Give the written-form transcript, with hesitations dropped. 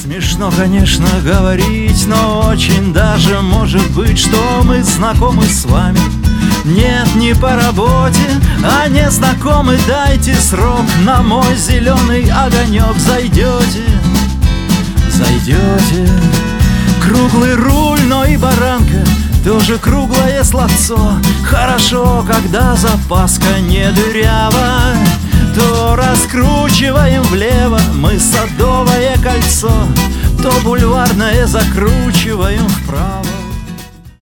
Смешно, конечно, говорить, но очень даже может быть, что мы знакомы с вами. Нет, не по работе, а не знакомы. Дайте срок, на мой зеленый огонек зайдете, зайдете. Круглый руль, но и баранка тоже круглое словцо. Хорошо, когда запаска не дырява, то раскручиваем влево мы Садовое кольцо, то бульварное закручиваем вправо.